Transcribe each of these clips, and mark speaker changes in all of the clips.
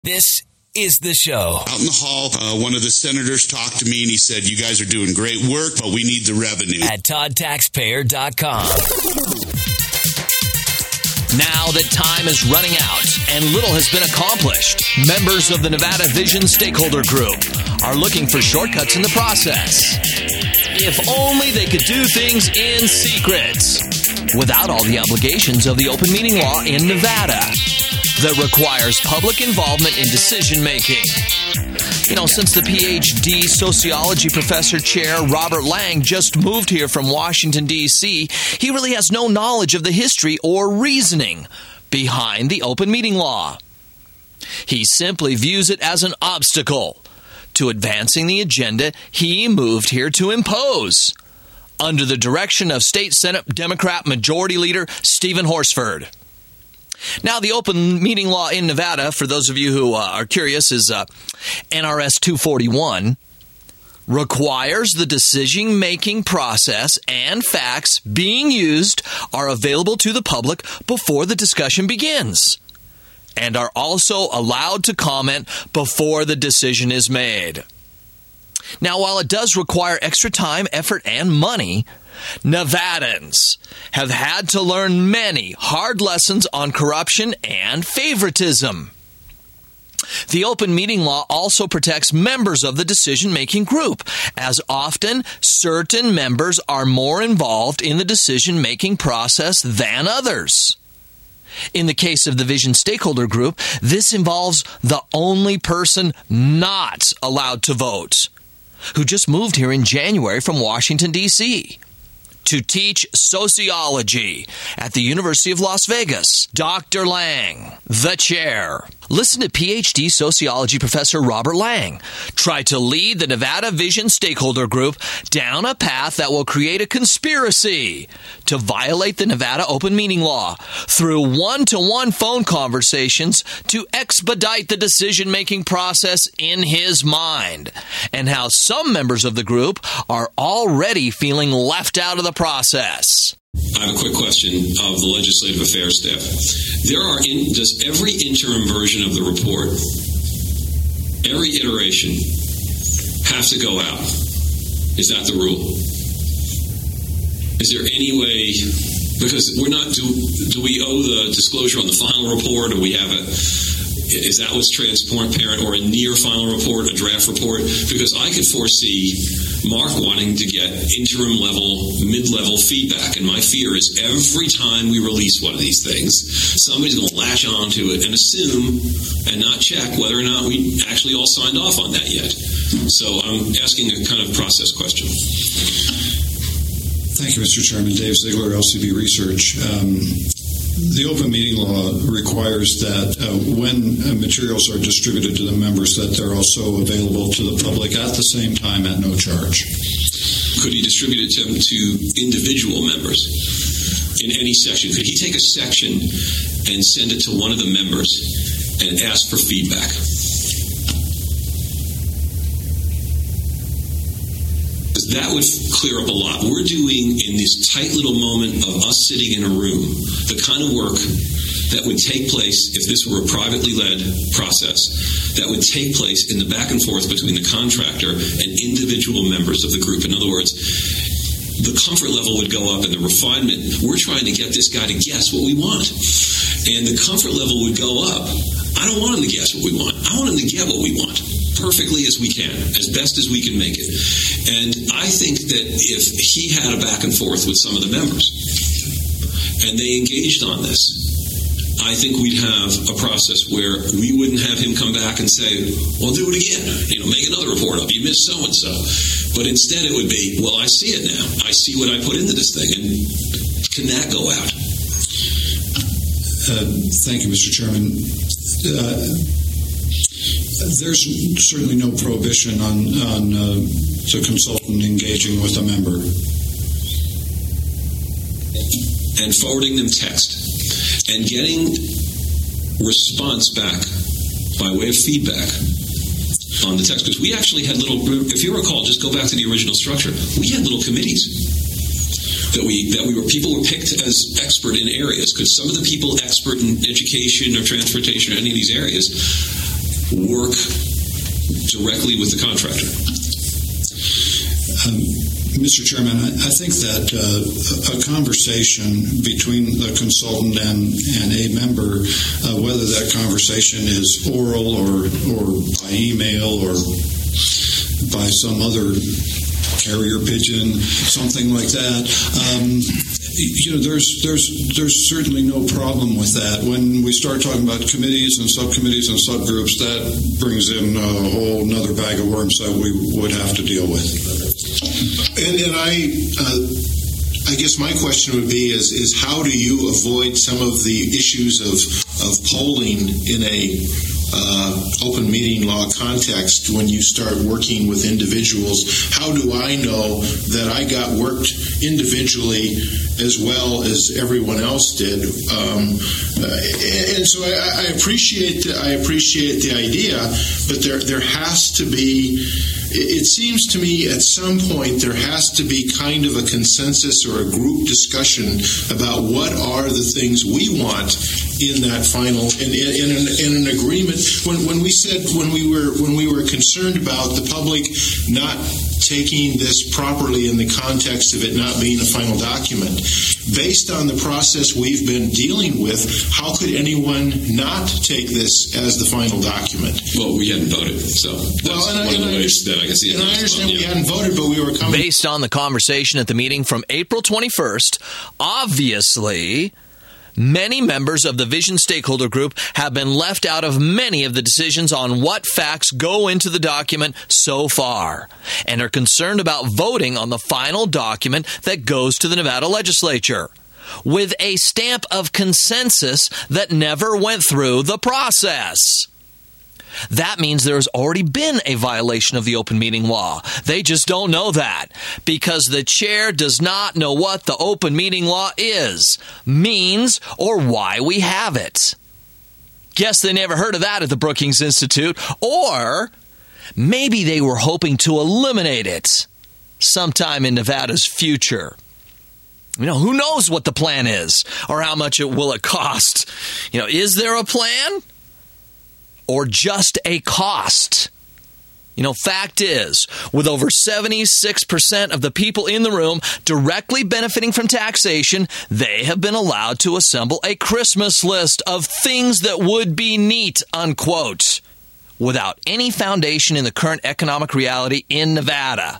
Speaker 1: This is the show.
Speaker 2: Out in the hall, one of the senators talked to me and he said, "You guys are doing great work, but we need the revenue."
Speaker 1: At ToddTaxpayer.com. Now that time is running out and little has been accomplished, members of the Nevada Vision Stakeholder Group are looking for shortcuts in the process. If only they could do things in secret, without all the obligations of the open meeting law in Nevada that requires public involvement in decision-making. You know, since the PhD sociology professor chair Robert Lang just moved here from Washington, D.C., he really has no knowledge of the history or reasoning behind the open meeting law. He simply views it as an obstacle to advancing the agenda he moved here to impose, under the direction of State Senate Democrat Majority Leader Stephen Horsford. Now, the open meeting law in Nevada, for those of you who are curious, is NRS 241, requires the decision-making process and facts being used are available to the public before the discussion begins, and are also allowed to comment before the decision is made. Now, while it does require extra time, effort, and money, Nevadans have had to learn many hard lessons on corruption and favoritism. The open meeting law also protects members of the decision-making group, as often certain members are more involved in the decision-making process than others. In the case of the Vision Stakeholder Group, this involves the only person not allowed to vote, who just moved here in January from Washington, D.C., to teach sociology at the University of Las Vegas. Dr. Lang, the chair. Listen to PhD sociology professor Robert Lang try to lead the Nevada Vision Stakeholder Group down a path that will create a conspiracy to violate the Nevada open meeting law through one-to-one phone conversations to expedite the decision-making process in his mind, and how some members of the group are already feeling left out of the process.
Speaker 3: I have a quick question of the Legislative Affairs staff. Does every interim version of the report, every iteration, have to go out? Is that the rule? Is there any way, because we're not, do we owe the disclosure on the final report, or we have is that what's transparent, or a near final report, a draft report? Because I could foresee Mark wanting to get interim level, mid-level feedback, and my fear is every time we release one of these things, somebody's going to latch onto it and assume and not check whether or not we actually all signed off on that yet. So I'm asking a kind of process question.
Speaker 4: Thank you, Mr. Chairman. Dave Ziegler, LCB Research. The open meeting law requires that when materials are distributed to the members, that they're also available to the public at the same time at no charge.
Speaker 3: Could he distribute it to individual members in any section? Could he take a section and send it to one of the members and ask for feedback? That would clear up a lot. We're doing, in this tight little moment of us sitting in a room, the kind of work that would take place if this were a privately led process, that would take place in the back and forth between the contractor and individual members of the group. In other words, the comfort level would go up and the refinement. We're trying to get this guy to guess what we want. And the comfort level would go up. I don't want him to guess what we want. I want him to get what we want perfectly as we can, as best as we can make it. And I think that if he had a back and forth with some of the members and they engaged on this, I think we'd have a process where we wouldn't have him come back and say, well, do it again. Make another report up. You missed so-and-so. But instead it would be, well, I see it now. I see what I put into this thing. And can that go out?
Speaker 4: Thank you, Mr. Chairman. There's certainly no prohibition on the consultant engaging with a member.
Speaker 3: And forwarding them text. And getting response back by way of feedback on the text. Because we actually had if you recall, just go back to the original structure, we had little committees. People were picked as expert in areas, because some of the people expert in education or transportation or any of these areas work directly with the contractor.
Speaker 4: Mr. Chairman, I think that a conversation between the consultant and a member, whether that conversation is oral or by email or by some other carrier pigeon, something like that, there's certainly no problem with that. When we start talking about committees and subcommittees and subgroups, that brings in a whole another bag of worms that we would have to deal with.
Speaker 5: And I guess my question would be is how do you avoid some of the issues of polling in a open meeting law context when you start working with individuals? How do I know that I got worked individually as well as everyone else did? And so I appreciate the idea, but there has to be. It seems to me at some point there has to be kind of a consensus or a group discussion about what are the things we want in that final in an agreement. When we were concerned about the public not taking this properly in the context of it not being a final document, based on the process we've been dealing with, how could anyone not take this as the final document?
Speaker 3: Well, we hadn't voted, so that's one of the ways that I can see it.
Speaker 5: And I understand we hadn't voted, but we were coming.
Speaker 1: Based on the conversation at the meeting from April 21st, obviously, many members of the Vision Stakeholder Group have been left out of many of the decisions on what facts go into the document so far, and are concerned about voting on the final document that goes to the Nevada legislature, with a stamp of consensus that never went through the process. That means there has already been a violation of the open meeting law. They just don't know that because the chair does not know what the open meeting law is, means, or why we have it. Guess they never heard of that at the Brookings Institute, or maybe they were hoping to eliminate it sometime in Nevada's future. Who knows what the plan is or how much it will cost? Is there a plan? Or just a cost? Fact is, with over 76% of the people in the room directly benefiting from taxation, they have been allowed to assemble a Christmas list of things that would be neat, unquote, without any foundation in the current economic reality in Nevada.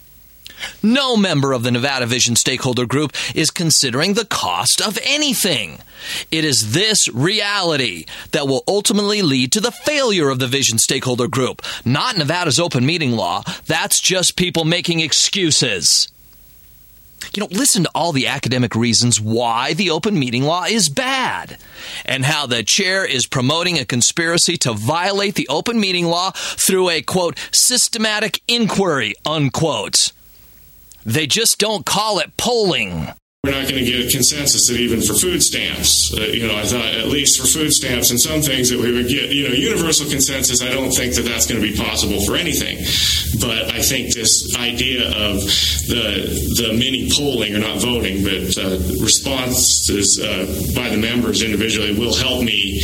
Speaker 1: No member of the Nevada Vision Stakeholder Group is considering the cost of anything. It is this reality that will ultimately lead to the failure of the Vision Stakeholder Group, not Nevada's open meeting law. That's just people making excuses. Listen to all the academic reasons why the open meeting law is bad, and how the chair is promoting a conspiracy to violate the open meeting law through a, quote, systematic inquiry, unquote. They just don't call it polling.
Speaker 6: We're not going to get a consensus that even for food stamps. I thought at least for food stamps and some things that we would get, universal consensus. I don't think that that's going to be possible for anything. But I think this idea of the mini polling, or not voting, but responses by the members individually will help me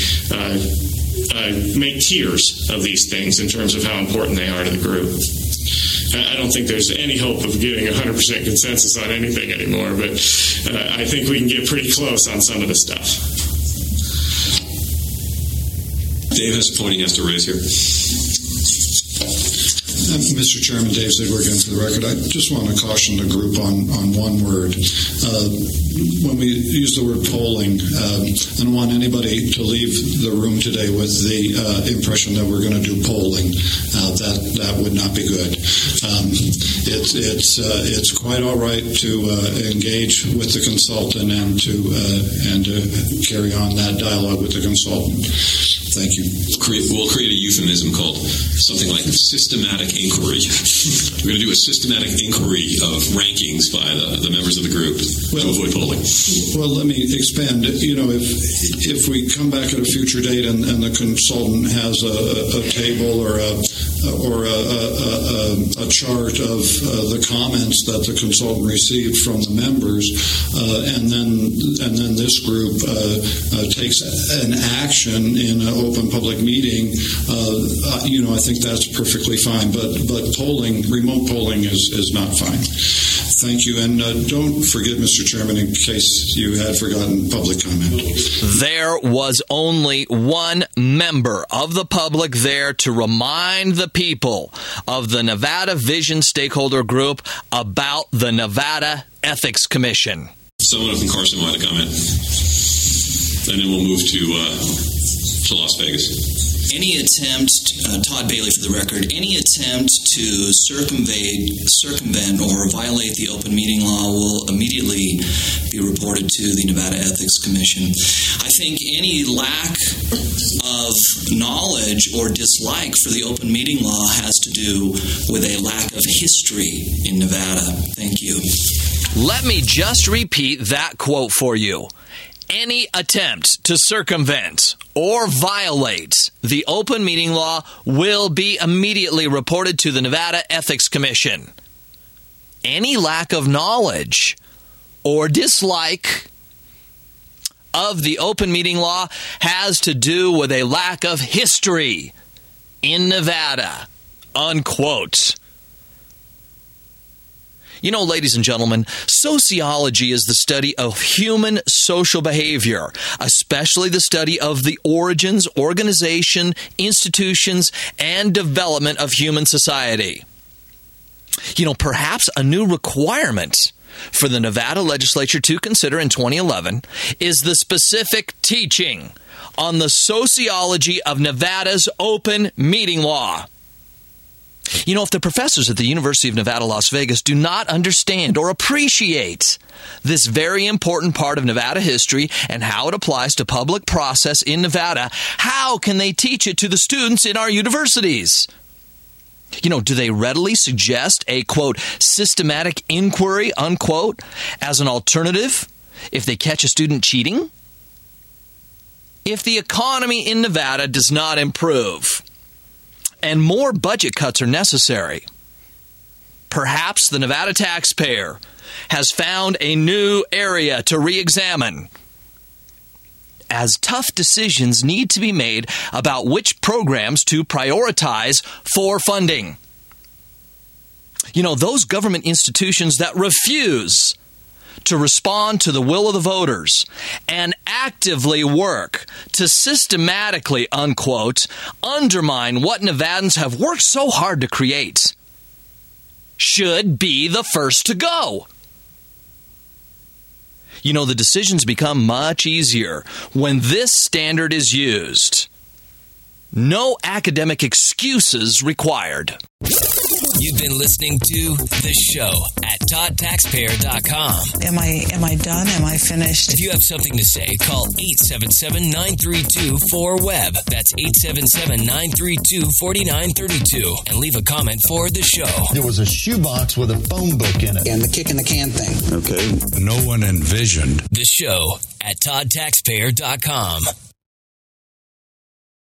Speaker 6: make tiers of these things in terms of how important they are to the group. I don't think there's any hope of getting 100% consensus on anything anymore, but I think we can get pretty close on some of the stuff.
Speaker 3: Dave has a point he has to raise here.
Speaker 4: Mr. Chairman, Dave Ziegler again for the record. I just want to caution the group on one word. When we use the word polling, I don't want anybody to leave the room today with the impression that we're going to do polling. That would not be good. It's quite all right to engage with the consultant and to carry on that dialogue with the consultant. Thank you.
Speaker 3: We'll create a euphemism called something like systematic inquiry. We're going to do a systematic inquiry of rankings by the members of the group to avoid polling.
Speaker 4: Well, let me expand. If we come back at a future date and the consultant has a table or a a chart of the comments that the consultant received from the members, and then this group takes an action in an open public meeting. I think that's perfectly fine. But remote polling is not fine. Thank you. And don't forget, Mr. Chairman, in case you had forgotten, public comment.
Speaker 1: There was only one member of the public there to remind the people of the Nevada Vision Stakeholder Group about the Nevada Ethics Commission.
Speaker 3: Someone from Carson wanted to comment, and then we'll move to Las Vegas.
Speaker 7: Any attempt, Todd Bailey for the record, any attempt to circumvent or violate the open meeting law will immediately be reported to the Nevada Ethics Commission. I think any lack of knowledge or dislike for the open meeting law has to do with a lack of history in Nevada. Thank you.
Speaker 1: Let me just repeat that quote for you. Any attempt to circumvent or violate the open meeting law will be immediately reported to the Nevada Ethics Commission. Any lack of knowledge or dislike of the open meeting law has to do with a lack of history in Nevada. Unquote. You know, ladies and gentlemen, sociology is the study of human social behavior, especially the study of the origins, organization, institutions, and development of human society. You know, perhaps a new requirement for the Nevada legislature to consider in 2011 is the specific teaching on the sociology of Nevada's open meeting law. You know, if the professors at the University of Nevada, Las Vegas do not understand or appreciate this very important part of Nevada history and how it applies to public process in Nevada, how can they teach it to the students in our universities? You know, do they readily suggest a, quote, systematic inquiry, unquote, as an alternative if they catch a student cheating? If the economy in Nevada does not improve, and more budget cuts are necessary, perhaps the Nevada taxpayer has found a new area to re-examine, as tough decisions need to be made about which programs to prioritize for funding. You know, those government institutions that refuse to respond to the will of the voters and actively work to systematically, unquote, undermine what Nevadans have worked so hard to create should be the first to go. You know, the decisions become much easier when this standard is used. No academic excuses required.
Speaker 8: You've been listening to The Show at ToddTaxpayer.com.
Speaker 9: Am I done? Am I finished?
Speaker 8: If you have something to say, call 877-932-4WEB. That's 877-932-4932. And leave a comment for The Show.
Speaker 10: There was a shoebox with a phone book in it.
Speaker 11: And the kick in the can thing.
Speaker 10: Okay. No one envisioned.
Speaker 8: The Show at ToddTaxpayer.com.